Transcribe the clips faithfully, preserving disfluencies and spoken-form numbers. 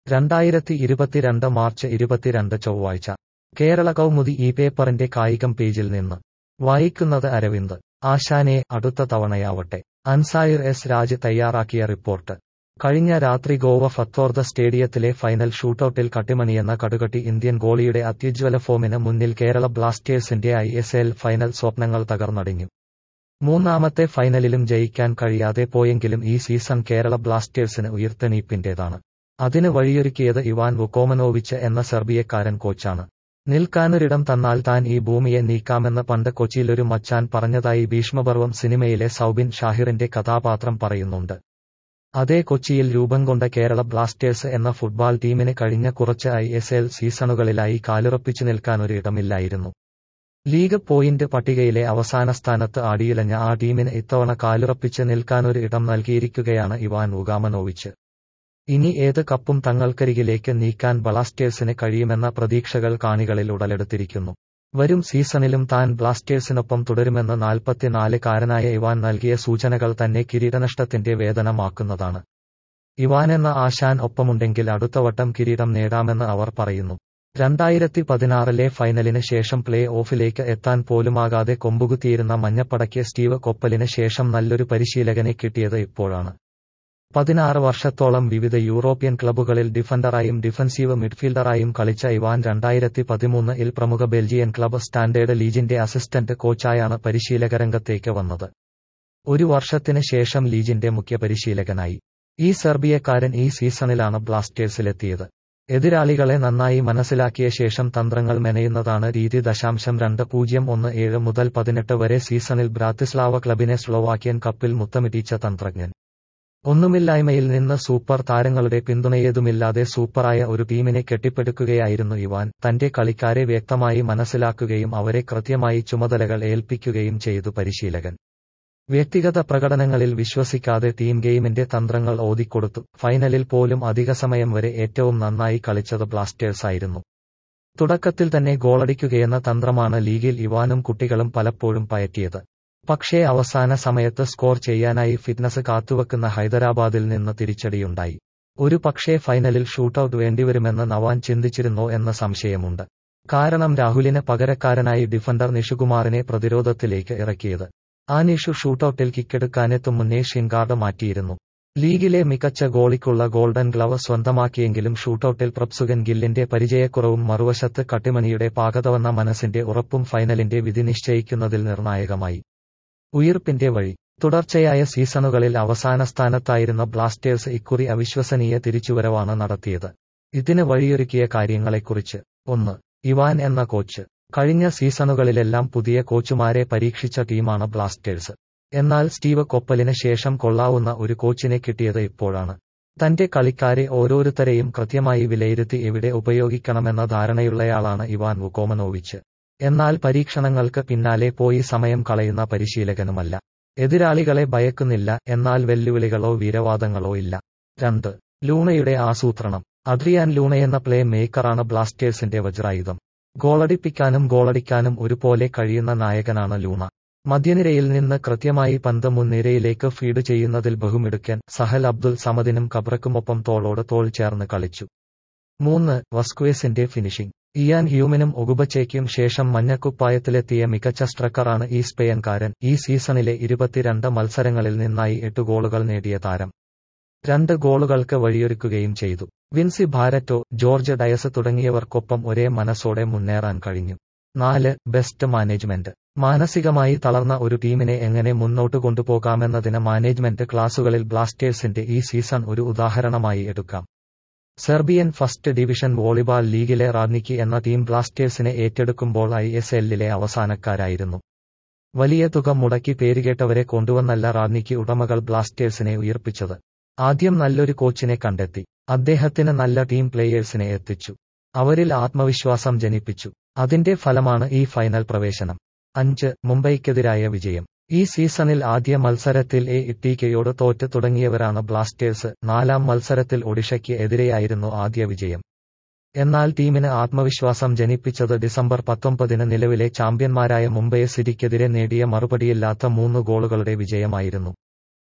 രണ്ടായിരത്തി ഇരുപത്തിരണ്ട് മാർച്ച് ഇരുപത്തിരണ്ട് ചൊവ്വാഴ്ച കേരള കൗമുദി ഈ പേപ്പറിന്റെ കായികം പേജിൽ നിന്ന് വായിക്കുന്നത് അരവിന്ദ്. ആശാനെ, അടുത്ത തവണയാവട്ടെ. അൻസായിർ എസ് രാജ് തയ്യാറാക്കിയ റിപ്പോർട്ട്. കഴിഞ്ഞ രാത്രി ഗോവ ഫത്തോർദ സ്റ്റേഡിയത്തിലെ ഫൈനൽ ഷൂട്ടൌട്ടിൽ കട്ടിമണിയെന്ന കടുകട്ടി ഇന്ത്യൻ ഗോളിയുടെ അത്യുജ്വല ഫോമിന് മുന്നിൽ കേരള ബ്ലാസ്റ്റേഴ്സിന്റെ ഐ എസ് എൽ ഫൈനൽ സ്വപ്നങ്ങൾ തകർന്നടിഞ്ഞു. മൂന്നാമത്തെ ഫൈനലിലും ജയിക്കാൻ കഴിയാതെ പോയെങ്കിലും ഈ സീസൺ കേരള ബ്ലാസ്റ്റേഴ്സിന് ഉയിർത്തെണീപ്പിന്റേതാണ്. അതിന് വഴിയൊരുക്കിയത് ഇവാൻ വുക്കോമനോവിച്ച് എന്ന സെർബിയക്കാരൻ കോച്ചാണ്. നിൽക്കാനൊരിടം തന്നാൽ താൻ ഈ ഭൂമിയെ നീക്കാമെന്ന് പണ്ട് കൊച്ചിയിലൊരു മച്ചാൻ പറഞ്ഞതായി ഭീഷ്മപർവം സിനിമയിലെ സൗബിൻ ഷാഹിറിന്റെ കഥാപാത്രം പറയുന്നുണ്ട്. അതേ കൊച്ചിയിൽ രൂപം കൊണ്ട കേരള ബ്ലാസ്റ്റേഴ്സ് എന്ന ഫുട്ബോൾ ടീമിന് കഴിഞ്ഞ കുറച്ച് ഐ എസ് എൽ സീസണുകളിലായി കാലുറപ്പിച്ചു നിൽക്കാനൊരു ഇടമില്ലായിരുന്നു. ലീഗ് പോയിന്റ് പട്ടികയിലെ അവസാന സ്ഥാനത്ത് ആടിയുലഞ്ഞ ആ ടീമിന് ഇത്തവണ കാലുറപ്പിച്ച് നിൽക്കാനൊരു ഇടം നൽകിയിരിക്കുകയാണ് ഇവാൻ വുകാമനോവിച്ച്. ഇനി ഏത് കപ്പും തങ്ങൾക്കരികിലേക്ക് നീക്കാൻ ബ്ലാസ്റ്റേഴ്സിന് കഴിയുമെന്ന പ്രതീക്ഷകൾ കാണികളിൽ ഉടലെടുത്തിരിക്കുന്നു. വരും സീസണിലും താൻ ബ്ലാസ്റ്റേഴ്സിനൊപ്പം തുടരുമെന്ന് നാൽപ്പത്തിനാല് കാരനായ ഇവാൻ നൽകിയ സൂചനകൾ തന്നെ കിരീടനഷ്ടത്തിന്റെ വേദനമാക്കുന്നതാണ്. ഇവാനെന്ന ആശാൻ ഒപ്പമുണ്ടെങ്കിൽ അടുത്തവട്ടം കിരീടം നേടാമെന്ന് അവർ പറയുന്നു. രണ്ടായിരത്തി പതിനാറിലെ ഫൈനലിന് ശേഷം പ്ലേ ഓഫിലേക്ക് എത്താൻ പോലുമാകാതെ കൊമ്പുകുത്തിയിരുന്ന മഞ്ഞപ്പടയ്ക്ക് സ്റ്റീവ് കൊപ്പലിന് ശേഷം നല്ലൊരു പരിശീലകനെ കിട്ടിയത് ഇപ്പോഴാണ്. പതിനാറ് വർഷത്തോളം വിവിധ യൂറോപ്യൻ ക്ലബ്ബുകളിൽ ഡിഫൻഡറായും ഡിഫൻസീവ് മിഡ്ഫീൽഡറായും കളിച്ച ഇവാൻ രണ്ടായിരത്തി പതിമൂന്ന് ഇൽ പ്രമുഖ ബെൽജിയൻ ക്ലബ്ബ് സ്റ്റാൻഡേർഡ് ലീജിന്റെ അസിസ്റ്റന്റ് കോച്ചായാണ് പരിശീലകരംഗത്തേക്ക് വന്നത്. ഒരു വർഷത്തിന് ശേഷം ലീജിന്റെ മുഖ്യ പരിശീലകനായി. ഈ സെർബിയക്കാരൻ ഈ സീസണിലാണ് ബ്ലാസ്റ്റേഴ്സിലെത്തിയത്. എതിരാളികളെ നന്നായി മനസ്സിലാക്കിയ ശേഷം തന്ത്രങ്ങൾ മെനയുന്നതാണ് രീതി. ദശാംശം രണ്ട് പൂജ്യം ഒന്ന് ഏഴ് മുതൽ പതിനെട്ട് വരെ സീസണിൽ ബ്രാത്തിസ്ലാവ ക്ലബിനെ സ്ലോവാക്യൻ കപ്പിൽ മുത്തമിടിച്ച തന്ത്രജ്ഞൻ. ഒന്നുമില്ലായ്മയിൽ നിന്ന് സൂപ്പർ താരങ്ങളുടെ പിന്തുണയേതുമില്ലാതെ സൂപ്പറായ ഒരു ടീമിനെ കെട്ടിപ്പടുക്കുകയായിരുന്നു ഇവാൻ. തന്റെ കളിക്കാരെ വ്യക്തമായി മനസ്സിലാക്കുകയും അവരെ കൃത്യമായി ചുമതലകൾ ഏൽപ്പിക്കുകയും ചെയ്തു പരിശീലകൻ. വ്യക്തിഗത പ്രകടനങ്ങളിൽ വിശ്വസിക്കാതെ ടീം ഗെയിമിന്റെ തന്ത്രങ്ങൾ ഓതിക്കൊടുത്തു. ഫൈനലിൽ പോലും അധിക സമയം വരെ ഏറ്റവും നന്നായി കളിച്ചത് ബ്ലാസ്റ്റേഴ്സായിരുന്നു. തുടക്കത്തിൽ തന്നെ ഗോളടിക്കുകയെന്ന തന്ത്രമാണ് ലീഗിൽ ഇവാനും കുട്ടികളും പലപ്പോഴും പയറ്റിയത്. പക്ഷേ അവസാന സമയത്ത് സ്കോർ ചെയ്യാനായി ഫിറ്റ്നസ് കാത്തുവെക്കുന്ന ഹൈദരാബാദിൽ നിന്ന് തിരിച്ചടിയുണ്ടായി. ഒരു പക്ഷേ ഫൈനലിൽ ഷൂട്ടൌട്ട് വേണ്ടിവരുമെന്ന് നവാൻ ചിന്തിച്ചിരുന്നോ എന്ന സംശയമുണ്ട്. കാരണം രാഹുലിന് പകരക്കാരനായി ഡിഫൻഡർ നിഷുകുമാറിനെ പ്രതിരോധത്തിലേക്ക് ഇറക്കിയത്. ആ നിഷു ഷൂട്ടൌട്ടിൽ കിക്കെടുക്കാനെത്തും മുന്നേ ഷിൻഗാർഡ് മാറ്റിയിരുന്നു. ലീഗിലെ മികച്ച ഗോളിക്കുള്ള ഗോൾഡൻ ഗ്ലവ് സ്വന്തമാക്കിയെങ്കിലും ഷൂട്ടൌട്ടിൽ പ്രപ്സുഗൻ ഗില്ലിന്റെ പരിചയക്കുറവും മറുവശത്ത് കട്ടിമണിയുടെ പാകതവന്ന മനസ്സിന്റെ ഉറപ്പും ഫൈനലിന്റെ വിധി നിശ്ചയിക്കുന്നതിൽ നിർണായകമായി. ഉയിർപ്പിന്റെ വഴി. തുടർച്ചയായ സീസണുകളിൽ അവസാന സ്ഥാനത്തായിരുന്ന ബ്ലാസ്റ്റേഴ്സ് ഇക്കുറി അവിശ്വസനീയ തിരിച്ചുവരവാണ് നടത്തിയത്. ഇതിന് വഴിയൊരുക്കിയ കാര്യങ്ങളെക്കുറിച്ച്. ഒന്ന്, ഇവാൻ എന്ന കോച്ച്. കഴിഞ്ഞ സീസണുകളിലെല്ലാം പുതിയ കോച്ചുമാരെ പരീക്ഷിച്ച ടീമാണ് ബ്ലാസ്റ്റേഴ്സ്. എന്നാൽ സ്റ്റീവ് കൊപ്പലിന് ശേഷം കൊള്ളാവുന്ന ഒരു കോച്ചിനെ കിട്ടിയത് ഇപ്പോഴാണ്. തന്റെ കളിക്കാരെ ഓരോരുത്തരെയും കൃത്യമായി വിലയിരുത്തി എവിടെ ഉപയോഗിക്കണമെന്ന ധാരണയുള്ളയാളാണ് ഇവാൻ വുക്കോമനോവിച്ച്. എന്നാൽ പരീക്ഷണങ്ങൾക്ക് പിന്നാലെ പോയി സമയം കളയുന്ന പരിശീലകനുമല്ല. എതിരാളികളെ ഭയക്കുന്നില്ല, എന്നാൽ വെല്ലുവിളികളോ വീരവാദങ്ങളോ ഇല്ല. രണ്ട്, ലൂണയുടെ ആസൂത്രണം. അഡ്രിയാൻ ലൂണയെന്ന പ്ലേ മേക്കറാണ് ബ്ലാസ്റ്റേഴ്സിന്റെ വജ്രായുധം. ഗോളടിപ്പിക്കാനും ഗോളടിക്കാനും ഒരുപോലെ കഴിയുന്ന നായകനാണ് ലൂണ. മധ്യനിരയിൽ നിന്ന് കൃത്യമായി പന്ത് മുൻനിരയിലേക്ക് ഫീഡ് ചെയ്യുന്നതിൽ ബഹുമിടുക്കൻ. സഹൽ അബ്ദുൽ സമദിനും കബ്രക്കുമൊപ്പം തോളോട് തോൾ ചേർന്ന് കളിച്ചു. മൂന്ന്, വസ്ക്വേസിന്റെ ഫിനിഷിംഗ്. ഇയാൻ ഹ്യൂമിനും ഒഗുബച്ചയ്ക്കും ശേഷം മഞ്ഞക്കുപ്പായത്തിലെത്തിയ മികച്ച സ്ട്രക്കറാണ് ഈ സ്പെയിൻകാരൻ. ഈ സീസണിലെ ഇരുപത്തിരണ്ട് മത്സരങ്ങളിൽ നിന്നായി എട്ട് ഗോളുകൾ നേടിയ താരം. രണ്ട് ഗോളുകൾക്ക് വഴിയൊരുക്കുകയും ചെയ്തു. വിൻസി ഭാരറ്റോ, ജോർജ് ഡയസ് തുടങ്ങിയവർക്കൊപ്പം ഒരേ മനസ്സോടെ മുന്നേറാൻ കഴിഞ്ഞു. നാല്, ബെസ്റ്റ് മാനേജ്മെന്റ്. മാനസികമായി തളർന്ന ഒരു ടീമിനെ എങ്ങനെ മുന്നോട്ട് കൊണ്ടുപോകാമെന്നതിന് മാനേജ്മെന്റ് ക്ലാസുകളിൽ ബ്ലാസ്റ്റേഴ്സിന്റെ ഈ സീസൺ ഒരു ഉദാഹരണമായി എടുക്കാം. സെർബിയൻ ഫസ്റ്റ് ഡിവിഷൻ വോളിബാൾ ലീഗിലെ റാദ്നിക്കി എന്ന ടീം ബ്ലാസ്റ്റേഴ്സിനെ ഏറ്റെടുക്കുമ്പോൾ ഐ എസ് എല്ലിലെ അവസാനക്കാരായിരുന്നു. വലിയ തുക മുടക്കി പേരുകേട്ടവരെ കൊണ്ടുവന്നല്ല റാദ്നിക്കി ഉടമകൾ ബ്ലാസ്റ്റേഴ്സിനെ ഉയർപ്പിച്ചത്. ആദ്യം നല്ലൊരു കോച്ചിനെ കണ്ടെത്തി. അദ്ദേഹത്തിന് നല്ല ടീം പ്ലേയേഴ്സിനെ എത്തിച്ചു. അവരിൽ ആത്മവിശ്വാസം ജനിപ്പിച്ചു. അതിന്റെ ഫലമാണ് ഈ ഫൈനൽ പ്രവേശനം. അഞ്ച്, മുംബൈക്കെതിരായ വിജയം. ഈ സീസണിൽ ആദ്യ മത്സരത്തിൽ എ ഇട്ടിക്കയോട് തോറ്റ് തുടങ്ങിയവരാണ് ബ്ലാസ്റ്റേഴ്സ്. നാലാം മത്സരത്തിൽ ഒഡിഷയ്ക്ക് എതിരെയായിരുന്നു ആദ്യ വിജയം. എന്നാൽ ടീമിന് ആത്മവിശ്വാസം ജനിപ്പിച്ചത് ഡിസംബർ പത്തൊമ്പതിന് നിലവിലെ ചാമ്പ്യന്മാരായ മുംബൈ സിറ്റിക്കെതിരെ നേടിയ മറുപടിയില്ലാത്ത മൂന്ന് ഗോളുകളുടെ വിജയമായിരുന്നു.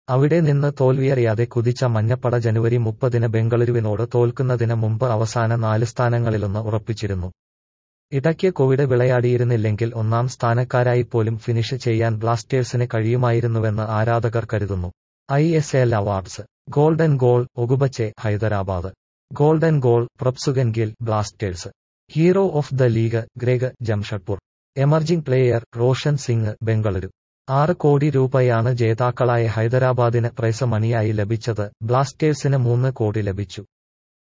അവിടെ നിന്ന് തോൽവിയറിയാതെ കുതിച്ച മഞ്ഞപ്പട ജനുവരി മുപ്പതിന് ബെംഗളൂരുവിനോട് തോൽക്കുന്നതിന് മുമ്പ് അവസാന നാല് സ്ഥാനങ്ങളിലൊന്ന് ഉറപ്പിച്ചിരുന്നു. ഇടയ്ക്ക് കോവിഡ് വിളയാടിയിരുന്നില്ലെങ്കിൽ ഒന്നാം സ്ഥാനക്കാരായിപ്പോലും ഫിനിഷ് ചെയ്യാൻ ബ്ലാസ്റ്റേഴ്സിന് കഴിയുമായിരുന്നുവെന്ന് ആരാധകർ കരുതുന്നു. I S L awards. Golden goal Ogbeche Hyderabad. Golden goal Prabhsukhan Gill Blasters. Hero of the league Greg Jamshedpur. Emerging player Roshan Singh Bengaluru. ആറ് കോടി രൂപയാണ് ജേതാക്കളായ ഹൈദരാബാദിന് പ്രൈസ് മണിയായി ലഭിച്ചത്. ബ്ലാസ്റ്റേഴ്സിന് മൂന്ന് കോടി ലഭിച്ചു.